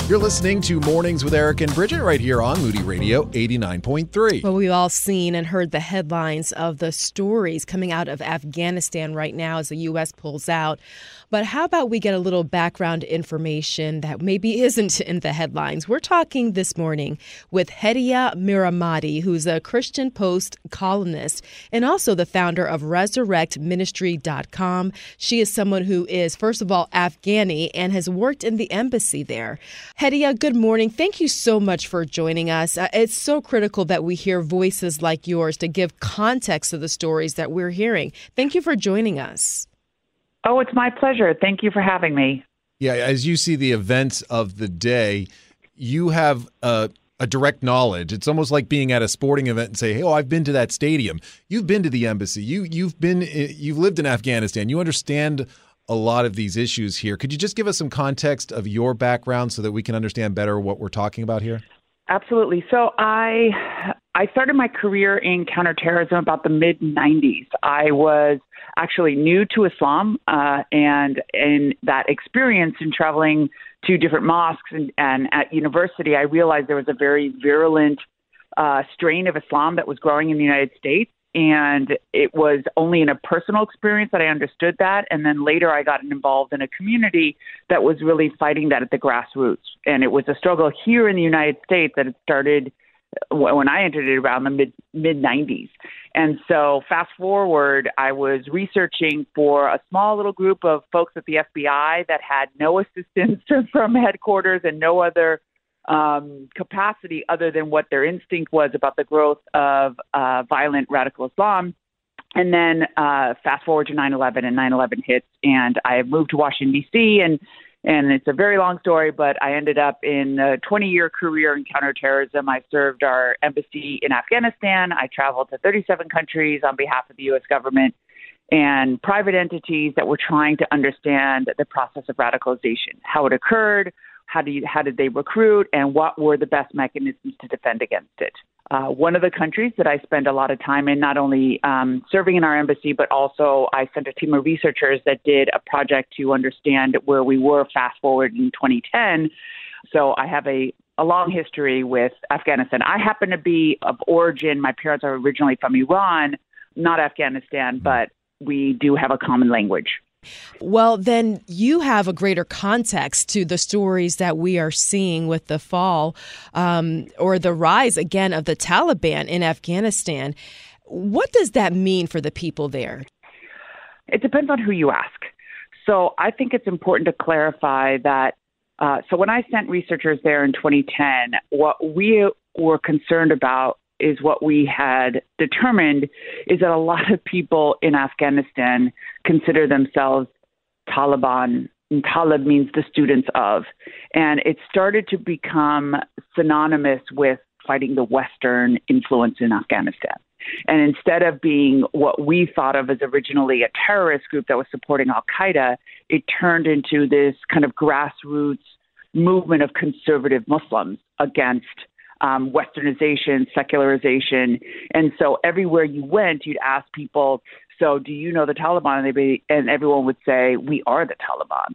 You're listening to Mornings with Eric and Bridget right here on Moody Radio 89.3. Well, we've all seen and heard the headlines of the stories coming out of Afghanistan right now as the U.S. pulls out. But how about we get a little background information that maybe isn't in the headlines? We're talking this morning with Hediya Miramati, who's a Christian Post columnist and also the founder of ResurrectMinistry.com. She is someone who is, first of all, Afghani and has worked in the embassy there. Hediya, good morning. Thank you so much for joining us. It's so critical that we hear voices like yours to give context to the stories that we're hearing. Thank you for joining us. Oh, it's my pleasure. Thank you for having me. Yeah, as you see the events of the day, you have a direct knowledge. It's almost like being at a sporting event and say, "Hey, I've been to that stadium." You've been to the embassy. You've lived in Afghanistan. You understand a lot of these issues here. Could you just give us some context of your background so that we can understand better what we're talking about here? Absolutely. So I started my career in counterterrorism about the mid-'90s. I was actually new to Islam, and in that experience in traveling to different mosques and at university, I realized there was a very virulent strain of Islam that was growing in the United States. And it was only in a personal experience that I understood that. And then later I got involved in a community that was really fighting that at the grassroots. And it was a struggle here in the United States that had started when I entered it around the mid-'90s. And so fast forward, I was researching for a small little group of folks at the FBI that had no assistance from headquarters and no other capacity other than what their instinct was about the growth of violent radical Islam. And then fast forward to 9/11, and 9/11 hits, and I moved to Washington, D.C., and it's a very long story, but I ended up in a 20-year career in counterterrorism. I served our embassy in Afghanistan. I traveled to 37 countries on behalf of the U.S. government and private entities that were trying to understand the process of radicalization, how it occurred, how did they recruit, and what were the best mechanisms to defend against it. One of the countries that I spend a lot of time in, not only serving in our embassy, but also I sent a team of researchers that did a project to understand where we were fast forward in 2010. So I have a long history with Afghanistan. I happen to be of origin, my parents are originally from Iran, not Afghanistan, but we do have a common language. Well, then you have a greater context to the stories that we are seeing with the fall or the rise again of the Taliban in Afghanistan. What does that mean for the people there? It depends on who you ask. So I think it's important to clarify that. So when I sent researchers there in 2010, what we were concerned about is what we had determined is that a lot of people in Afghanistan consider themselves Taliban. And Talib means the students of. And it started to become synonymous with fighting the Western influence in Afghanistan. And instead of being what we thought of as originally a terrorist group that was supporting al-Qaeda, it turned into this kind of grassroots movement of conservative Muslims against Westernization, secularization. And so everywhere you went, you'd ask people, so do you know the Taliban? And everyone would say, we are the Taliban.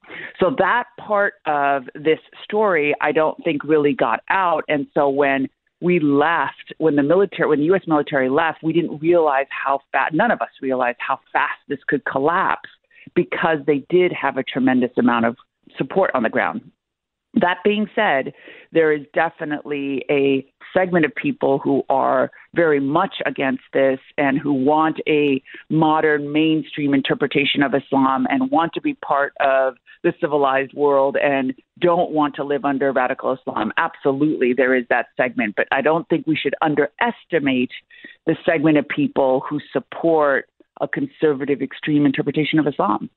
So that part of this story, I don't think really got out. And so when we left, when the U.S. military left, we didn't realize how fast, none of us realized how fast this could collapse because they did have a tremendous amount of support on the ground. That being said, there is definitely a segment of people who are very much against this and who want a modern mainstream interpretation of Islam and want to be part of the civilized world and don't want to live under radical Islam. Absolutely, there is that segment, but I don't think we should underestimate the segment of people who support a conservative extreme interpretation of Islam.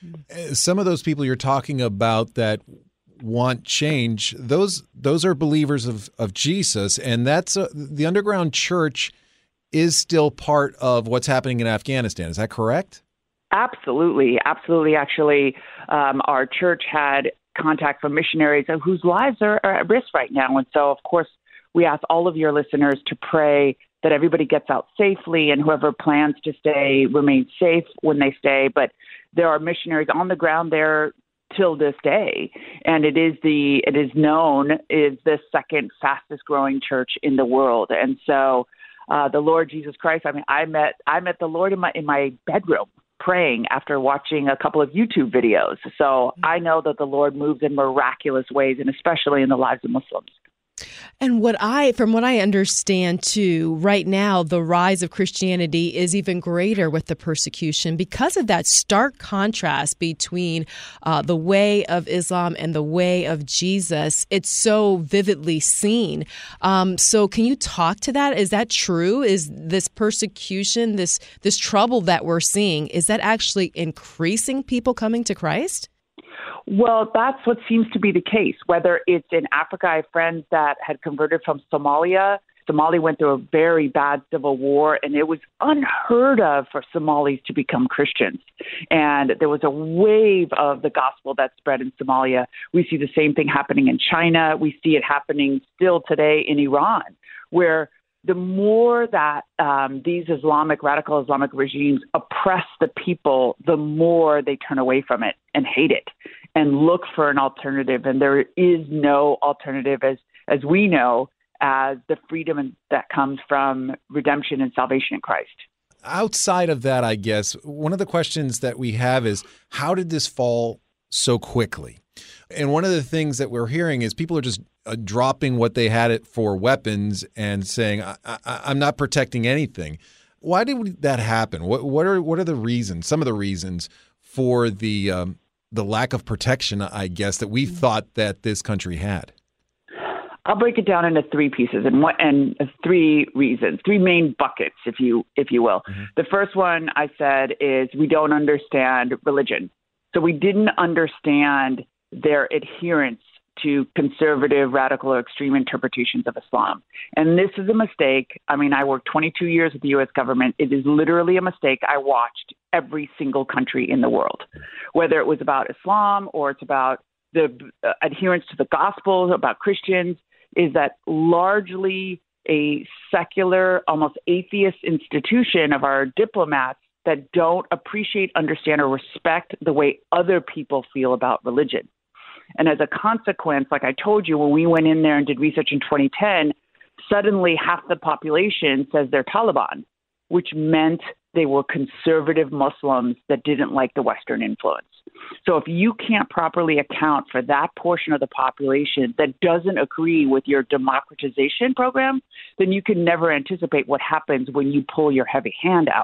Some of those people you're talking about that want change, those are believers of Jesus, and that's the underground church is still part of what's happening in Afghanistan. Is that correct? Absolutely. Actually, our church had contact from missionaries whose lives are at risk right now. And so, of course, we ask all of your listeners to pray that everybody gets out safely and whoever plans to stay remains safe when they stay. But there are missionaries on the ground there till this day. And it is known is the second fastest growing church in the world. And so the Lord Jesus Christ, I mean, I met the Lord in my bedroom praying after watching a couple of YouTube videos. So I know that the Lord moves in miraculous ways, and especially in the lives of Muslims. And from what I understand too, right now, the rise of Christianity is even greater with the persecution because of that stark contrast between the way of Islam and the way of Jesus. It's so vividly seen. So can you talk to that? Is that true? Is this persecution, this trouble that we're seeing, is that actually increasing people coming to Christ? Well, that's what seems to be the case, whether it's in Africa. I have friends that had converted from Somalia. Somalia went through a very bad civil war, and it was unheard of for Somalis to become Christians. And there was a wave of the gospel that spread in Somalia. We see the same thing happening in China. We see it happening still today in Iran, where the more that these radical Islamic regimes oppress the people, the more they turn away from it and hate it and look for an alternative. And there is no alternative, as we know, as the freedom that comes from redemption and salvation in Christ. Outside of that, I guess, one of the questions that we have is, how did this fall so quickly? And one of the things that we're hearing is people are just dropping what they had it for weapons and saying, I'm not protecting anything. Why did that happen? What are the reasons, some of the reasons for the lack of protection, I guess, that we thought that this country had? I'll break it down into three pieces and three reasons, three main buckets, if you will. Mm-hmm. The first one I said is we don't understand religion. So we didn't understand their adherence to conservative, radical, or extreme interpretations of Islam. And this is a mistake. I mean, I worked 22 years with the U.S. government. It is literally a mistake. I watched every single country in the world, whether it was about Islam or it's about the adherence to the gospel, about Christians, is that largely a secular, almost atheist institution of our diplomats that don't appreciate, understand, or respect the way other people feel about religion. And as a consequence, like I told you, when we went in there and did research in 2010, suddenly half the population says they're Taliban, which meant they were conservative Muslims that didn't like the Western influence. So if you can't properly account for that portion of the population that doesn't agree with your democratization program, then you can never anticipate what happens when you pull your heavy hand out.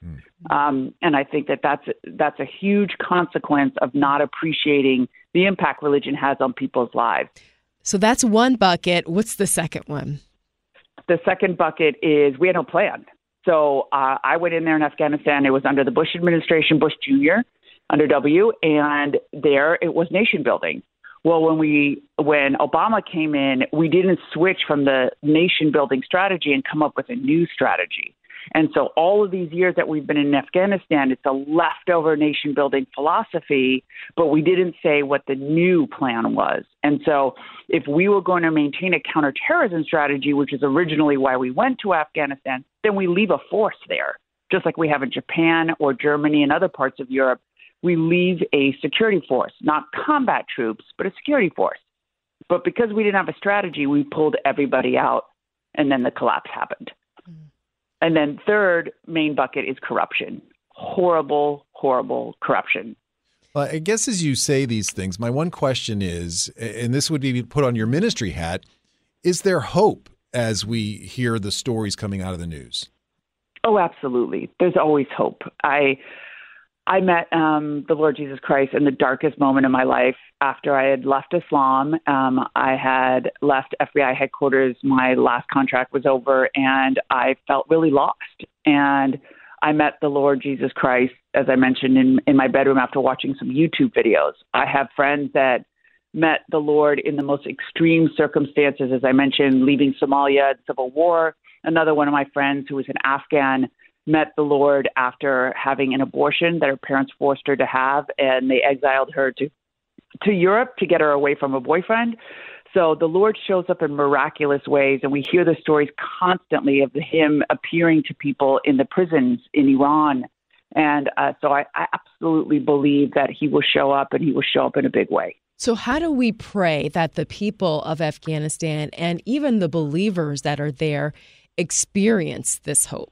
And I think that's a huge consequence of not appreciating the impact religion has on people's lives. So that's one bucket. What's the second one? The second bucket is we had no plan. So I went in there in Afghanistan. It was under the Bush administration, Bush Jr., under W, and there it was nation building. Well, when Obama came in, we didn't switch from the nation building strategy and come up with a new strategy. And so all of these years that we've been in Afghanistan, it's a leftover nation-building philosophy, but we didn't say what the new plan was. And so if we were going to maintain a counterterrorism strategy, which is originally why we went to Afghanistan, then we leave a force there, just like we have in Japan or Germany and other parts of Europe. We leave a security force, not combat troops, but a security force. But because we didn't have a strategy, we pulled everybody out, and then the collapse happened. And then third main bucket is corruption. Horrible, horrible corruption. Well, I guess as you say these things, my one question is, and this would be put on your ministry hat, is there hope as we hear the stories coming out of the news? Oh, absolutely. There's always hope. I met the Lord Jesus Christ in the darkest moment of my life after I had left Islam. I had left FBI headquarters. My last contract was over, and I felt really lost. And I met the Lord Jesus Christ, as I mentioned, in my bedroom after watching some YouTube videos. I have friends that met the Lord in the most extreme circumstances, as I mentioned, leaving Somalia, civil war. Another one of my friends who was an Afghan met the Lord after having an abortion that her parents forced her to have, and they exiled her to Europe to get her away from a boyfriend. So the Lord shows up in miraculous ways, and we hear the stories constantly of him appearing to people in the prisons in Iran, And so I absolutely believe that he will show up, and he will show up in a big way. So how do we pray that the people of Afghanistan and even the believers that are there experience this hope?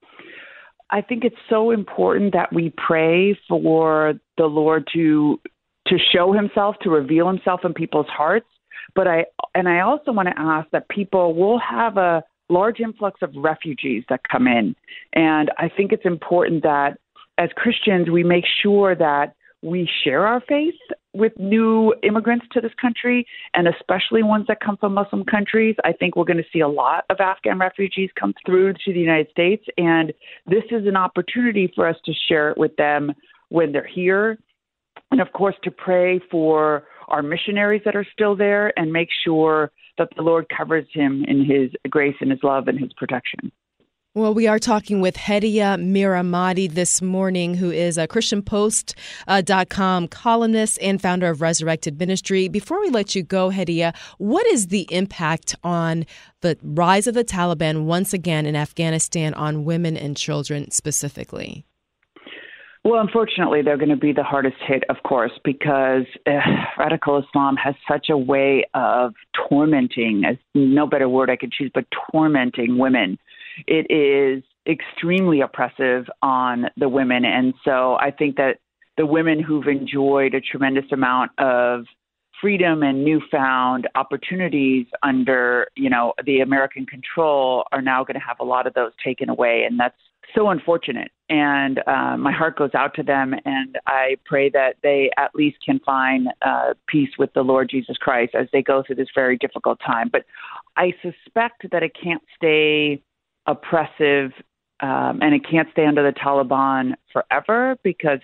I think it's so important that we pray for the Lord to show himself, to reveal himself in people's hearts. But I also want to ask that people will have a large influx of refugees that come in. And I think it's important that as Christians, we make sure that we share our faith with new immigrants to this country, and especially ones that come from Muslim countries. I think we're going to see a lot of Afghan refugees come through to the United States, and this is an opportunity for us to share it with them when they're here. And, of course, to pray for our missionaries that are still there and make sure that the Lord covers him in his grace and his love and his protection. Well, we are talking with Hediya Miramati this morning, who is a ChristianPost.com columnist and founder of Resurrected Ministry. Before we let you go, Hediya, what is the impact on the rise of the Taliban once again in Afghanistan on women and children specifically? Well, unfortunately, they're going to be the hardest hit, of course, because radical Islam has such a way of tormenting, as no better word I could choose, but tormenting women. It is extremely oppressive on the women. And so I think that the women who've enjoyed a tremendous amount of freedom and newfound opportunities under, the American control are now going to have a lot of those taken away. And that's so unfortunate. And my heart goes out to them. And I pray that they at least can find peace with the Lord Jesus Christ as they go through this very difficult time. But I suspect that it can't stay oppressive and it can't stay under the Taliban forever, because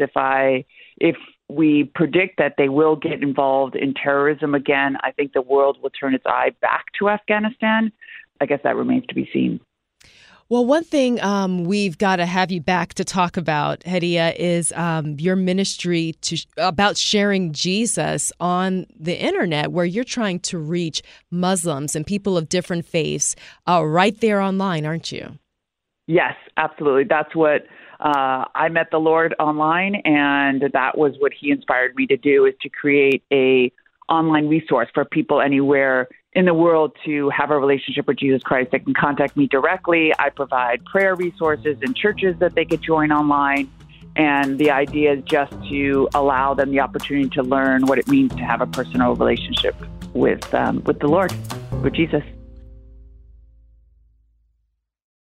if we predict that they will get involved in terrorism again, I think the world will turn its eye back to Afghanistan. I guess that remains to be seen. Well, one thing we've got to have you back to talk about, Hediya, is your ministry about sharing Jesus on the internet, where you're trying to reach Muslims and people of different faiths right there online, aren't you? Yes, absolutely. That's what I met the Lord online, and that was what he inspired me to do, is to create a online resource for people anywhere in the world to have a relationship with Jesus Christ. They can contact me directly. I provide prayer resources and churches that they could join online. And the idea is just to allow them the opportunity to learn what it means to have a personal relationship with the Lord, with Jesus.